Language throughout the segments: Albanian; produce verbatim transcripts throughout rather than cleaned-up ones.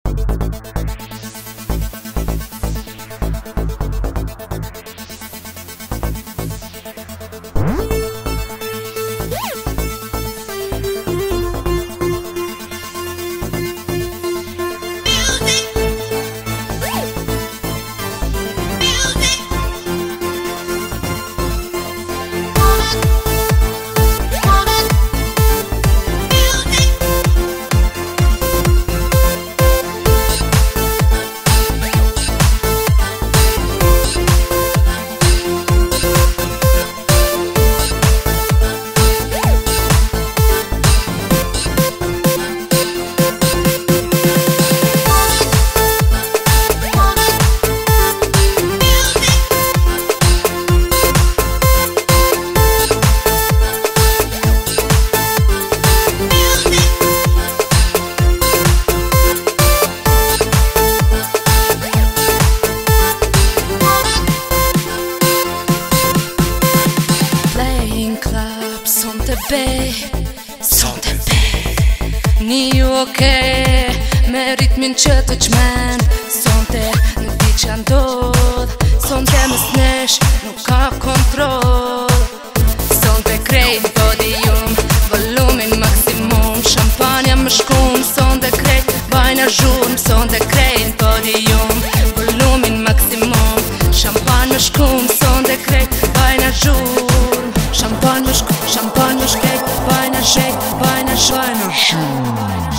Sonte be Një oke Me ritmin që të qmen Sonte nuk di që ndodh Sonte më snesh Nuk ka kontrol Sonte krejt podium Volumin maksimum Shampanja më shkum Sonte krejt bajna zhurm Sonte krejt podium Volumin maksimum Shampanj më shkum Sonte krejt bajna zhurm Shampanj më shkum Shampanj më shkejt Bajna shejt Bajna shejt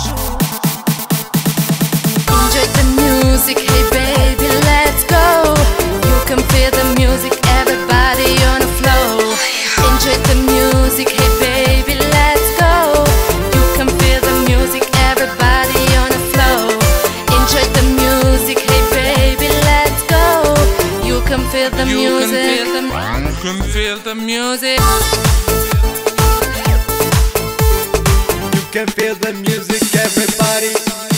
Enjoy the music, hey baby, let's go. You can feel the music, everybody on the floor. Enjoy the music, hey baby, let's go. You can feel the music, everybody on the floor. Enjoy the music, hey baby, let's go. You can feel the music. You can feel the music. You can feel the music, everybody.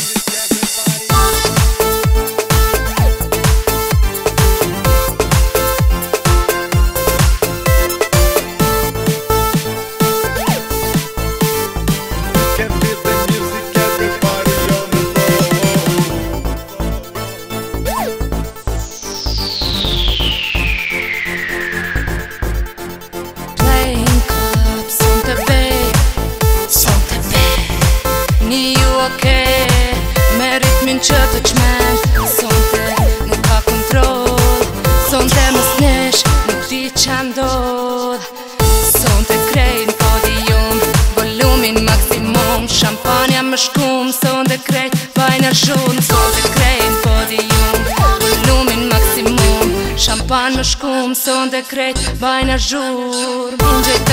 Me ritmin që të qmen Sonte nuk ka kontrol Sonte më snesh Nuk di që ndodh Sonte krejt podium Volumin maksimum Shampanja më shkum Sonte krejt bajna zhurm Sonte krejt podium Volumin maksimum Shampanj më shkum Sonte krejt bajna zhurm Enjoy